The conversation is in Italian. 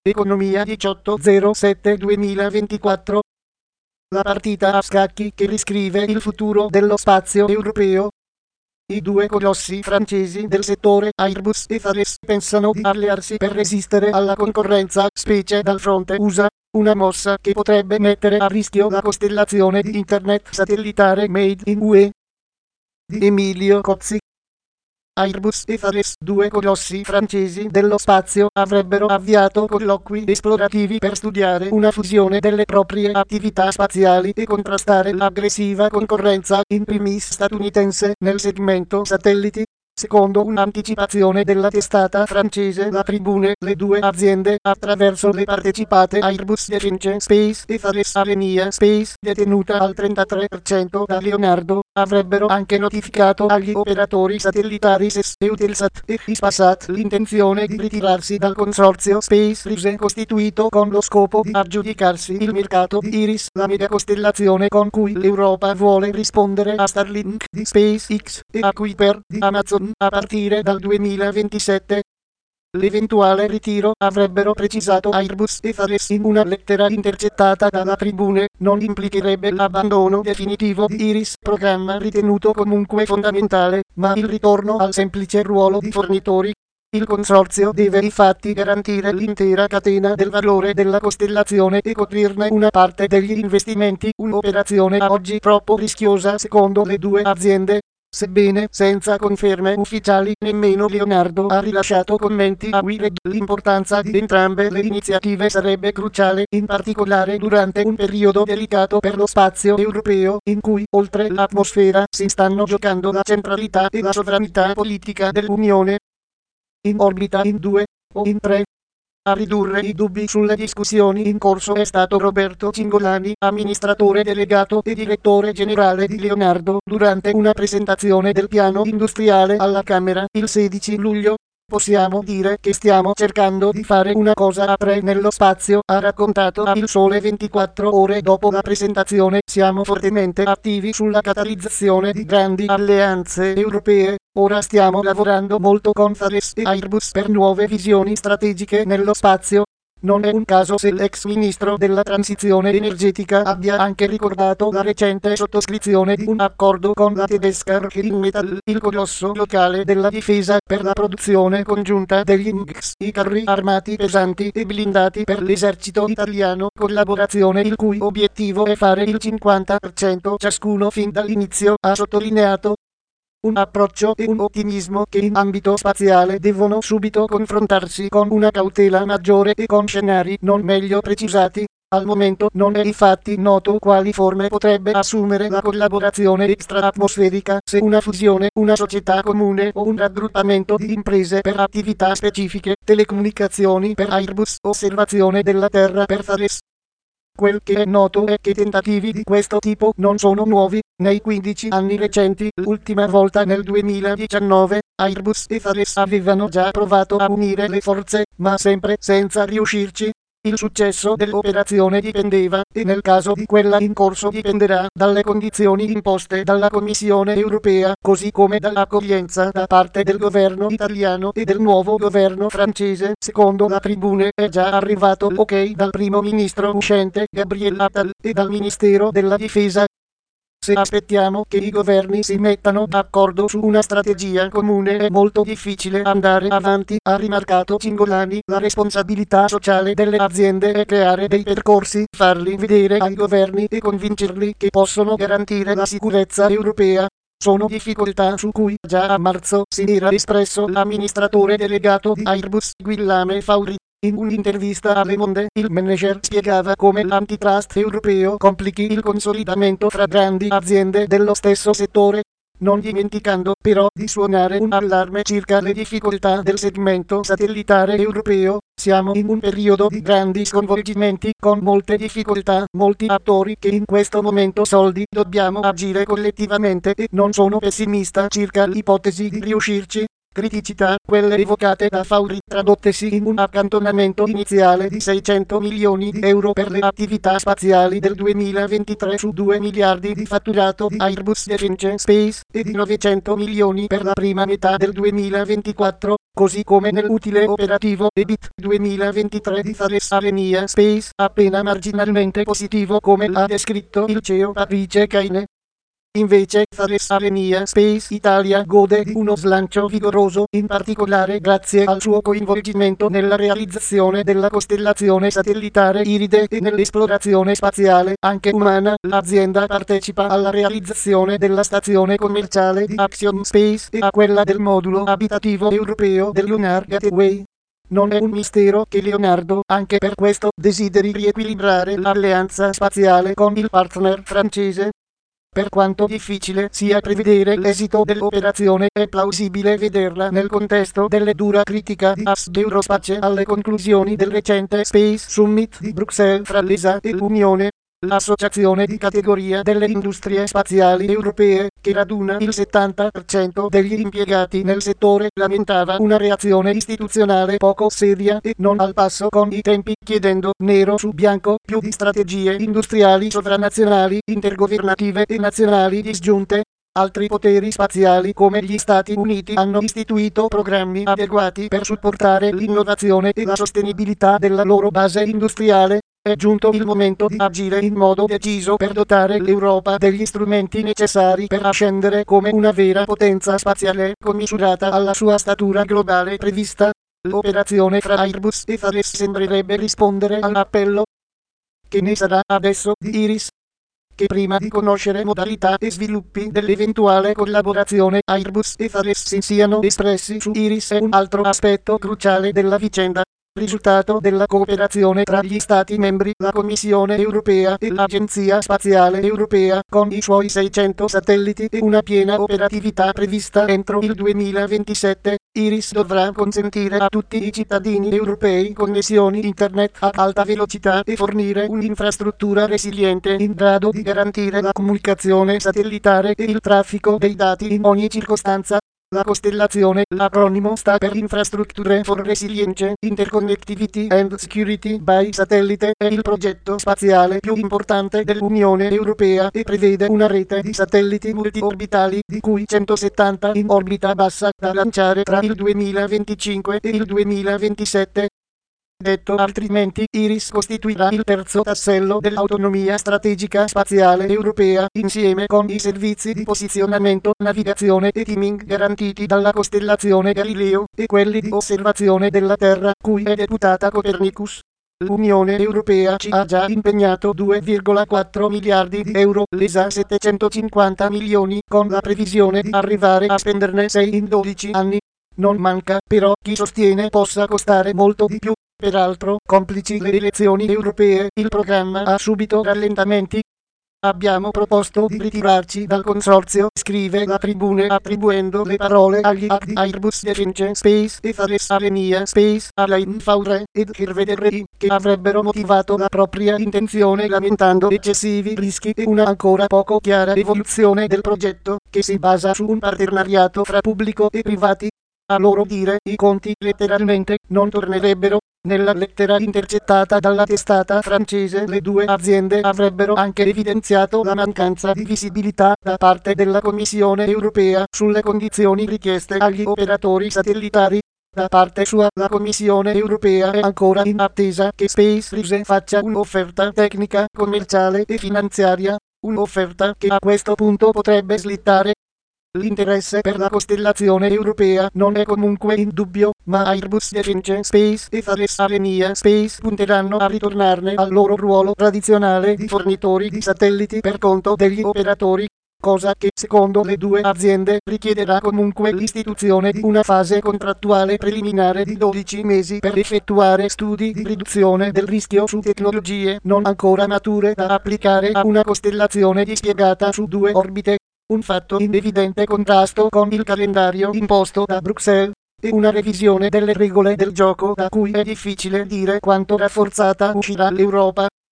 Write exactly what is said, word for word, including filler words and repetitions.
Economia diciotto zero sette duemilaventiquattro. La partita a scacchi che riscrive il futuro dello spazio europeo. I due colossi francesi del settore, Airbus e Thales, pensano di allearsi per resistere alla concorrenza, specie dal fronte U S A, una mossa che potrebbe mettere a rischio la costellazione di Internet satellitare Made in U E. Di Emilio Cozzi. Airbus e Thales, due colossi francesi dello spazio, avrebbero avviato colloqui esplorativi per studiare una fusione delle proprie attività spaziali e contrastare l'aggressiva concorrenza, in primis statunitense, nel segmento satelliti. Secondo un'anticipazione della testata francese La Tribune, le due aziende, attraverso le partecipate Airbus Defence Space e Thales Alenia Space, detenuta al trentatré per cento da Leonardo, avrebbero anche notificato agli operatori satellitari S E S, Eutelsat e Hispasat l'intenzione di ritirarsi dal consorzio Space Ruse costituito con lo scopo di aggiudicarsi il mercato di Iris, la megacostellazione con cui l'Europa vuole rispondere a Starlink di SpaceX e a Kuiper di Amazon a partire dal duemilaventisette. L'eventuale ritiro, avrebbero precisato Airbus e Thales in una lettera intercettata dalla Tribune, non implicherebbe l'abbandono definitivo di Iris, programma ritenuto comunque fondamentale, ma il ritorno al semplice ruolo di fornitori. Il consorzio deve infatti garantire l'intera catena del valore della costellazione e coprirne una parte degli investimenti, un'operazione a oggi troppo rischiosa secondo le due aziende. Sebbene senza conferme ufficiali, nemmeno Leonardo ha rilasciato commenti a Wired. L'importanza di entrambe le iniziative sarebbe cruciale, in particolare durante un periodo delicato per lo spazio europeo, in cui, oltre l'atmosfera, si stanno giocando la centralità e la sovranità politica dell'Unione. In orbita in due o in tre. A ridurre i dubbi sulle discussioni in corso è stato Roberto Cingolani, amministratore delegato e direttore generale di Leonardo, durante una presentazione del piano industriale alla Camera il sedici luglio. Possiamo dire che stiamo cercando di fare una cosa a tre nello spazio, ha raccontato a Il Sole ventiquattro ore dopo la presentazione. Siamo fortemente attivi sulla catalizzazione di grandi alleanze europee. Ora stiamo lavorando molto con Thales e Airbus per nuove visioni strategiche nello spazio. Non è un caso se l'ex ministro della transizione energetica abbia anche ricordato la recente sottoscrizione di un accordo con la tedesca Rheinmetall, il colosso locale della difesa, per la produzione congiunta degli M G S, i carri armati pesanti e blindati per l'esercito italiano, collaborazione il cui obiettivo è fare il cinquanta per cento ciascuno fin dall'inizio, ha sottolineato. Un approccio e un ottimismo che in ambito spaziale devono subito confrontarsi con una cautela maggiore e con scenari non meglio precisati. Al momento non è infatti noto quali forme potrebbe assumere la collaborazione extra-atmosferica, se una fusione, una società comune o un raggruppamento di imprese per attività specifiche, telecomunicazioni per Airbus, osservazione della Terra per Thales. Quel che è noto è che tentativi di questo tipo non sono nuovi. Nei quindici anni recenti, l'ultima volta nel duemiladiciannove, Airbus e Thales avevano già provato a unire le forze, ma sempre senza riuscirci. Il successo dell'operazione dipendeva, e nel caso di quella in corso dipenderà, dalle condizioni imposte dalla Commissione europea, così come dall'accoglienza da parte del governo italiano e del nuovo governo francese. Secondo La Tribune è già arrivato l'ok dal primo ministro uscente Gabriel Attal e dal Ministero della Difesa. Se aspettiamo che i governi si mettano d'accordo su una strategia comune è molto difficile andare avanti, ha rimarcato Cingolani. La responsabilità sociale delle aziende è creare dei percorsi, farli vedere ai governi e convincerli che possono garantire la sicurezza europea. Sono difficoltà su cui già a marzo si era espresso l'amministratore delegato di Airbus, Guillaume Faury. In un'intervista a Le Monde, il manager spiegava come l'antitrust europeo complichi il consolidamento fra grandi aziende dello stesso settore, non dimenticando però di suonare un allarme circa le difficoltà del segmento satellitare europeo. Siamo in un periodo di grandi sconvolgimenti, con molte difficoltà, molti attori che in questo momento soldi. Dobbiamo agire collettivamente e non sono pessimista circa l'ipotesi di riuscirci. Criticità, quelle evocate da Faury, tradottesi in un accantonamento iniziale di seicento milioni di euro per le attività spaziali del duemilaventitré su due miliardi di fatturato di Airbus Defence Space e di novecento milioni per la prima metà del duemilaventiquattro. così come nell'utile operativo E B I T duemilaventitré di Thales Alenia Space, appena marginalmente positivo come l'ha descritto il C E O Patrice Caine. Invece Thales Alenia Space Italia gode di uno slancio vigoroso, in particolare grazie al suo coinvolgimento nella realizzazione della costellazione satellitare Iride e nell'esplorazione spaziale, anche umana. L'azienda partecipa alla realizzazione della stazione commerciale di Axiom Space e a quella del modulo abitativo europeo del Lunar Gateway. Non è un mistero che Leonardo, anche per questo, desideri riequilibrare l'alleanza spaziale con il partner francese. Per quanto difficile sia prevedere l'esito dell'operazione, è plausibile vederla nel contesto delle dura critica di A S D Eurospace alle conclusioni del recente Space Summit di Bruxelles fra l'E S A e l'Unione, l'associazione di categoria delle industrie spaziali europee, che raduna il settanta per cento degli impiegati nel settore, lamentava una reazione istituzionale poco seria e non al passo con i tempi, chiedendo, nero su bianco, più di strategie industriali sovranazionali, intergovernative e nazionali disgiunte. Altri poteri spaziali come gli Stati Uniti hanno istituito programmi adeguati per supportare l'innovazione e la sostenibilità della loro base industriale. È giunto il momento di agire in modo deciso per dotare l'Europa degli strumenti necessari per ascendere come una vera potenza spaziale commisurata alla sua statura globale prevista. L'operazione fra Airbus e Thales sembrerebbe rispondere all'appello. Che ne sarà adesso di Iris? Che prima di conoscere modalità e sviluppi dell'eventuale collaborazione Airbus e Thales si siano espressi su Iris è un altro aspetto cruciale della vicenda. Risultato della cooperazione tra gli Stati membri, la Commissione europea e l'Agenzia Spaziale Europea, con i suoi seicento satelliti e una piena operatività prevista entro il duemilaventisette, Iris dovrà consentire a tutti i cittadini europei connessioni internet ad alta velocità e fornire un'infrastruttura resiliente in grado di garantire la comunicazione satellitare e il traffico dei dati in ogni circostanza. La costellazione, l'acronimo sta per Infrastructure for Resilience, Interconnectivity and Security by Satellite, è il progetto spaziale più importante dell'Unione Europea e prevede una rete di satelliti multiorbitali, di cui centosettanta in orbita bassa, da lanciare tra il duemilaventicinque e il duemilaventisette. Detto altrimenti, Iris costituirà il terzo tassello dell'autonomia strategica spaziale europea, insieme con i servizi di posizionamento, navigazione e timing garantiti dalla costellazione Galileo, e quelli di osservazione della Terra, cui è deputata Copernicus. L'Unione Europea ci ha già impegnato due virgola quattro miliardi di euro, l'E S A settecentocinquanta milioni, con la previsione di arrivare a spenderne sei in dodici anni. Non manca, però, chi sostiene possa costare molto di più. Peraltro, complici le elezioni europee, il programma ha subito rallentamenti. Abbiamo proposto di ritirarci dal consorzio, scrive la Tribune, attribuendo le parole agli A C di Airbus Defence Space e Thales Alenia Space, Alain Faure ed Hervé, che avrebbero motivato la propria intenzione lamentando eccessivi rischi e una ancora poco chiara evoluzione del progetto, che si basa su un partenariato fra pubblico e privati. A loro dire, i conti letteralmente non tornerebbero. Nella lettera intercettata dalla testata francese, le due aziende avrebbero anche evidenziato la mancanza di visibilità da parte della Commissione europea sulle condizioni richieste agli operatori satellitari. Da parte sua, la Commissione europea è ancora in attesa che SpaceRise faccia un'offerta tecnica, commerciale e finanziaria, un'offerta che a questo punto potrebbe slittare. L'interesse per la costellazione europea non è comunque in dubbio, ma Airbus Defence Space e Thales Alenia Space punteranno a ritornarne al loro ruolo tradizionale di fornitori di satelliti per conto degli operatori, cosa che, secondo le due aziende, richiederà comunque l'istituzione di una fase contrattuale preliminare di dodici mesi per effettuare studi di riduzione del rischio su tecnologie non ancora mature da applicare a una costellazione dispiegata su due orbite. Un fatto in evidente contrasto con il calendario imposto da Bruxelles, e una revisione delle regole del gioco da cui è difficile dire quanto rafforzata uscirà l'Europa.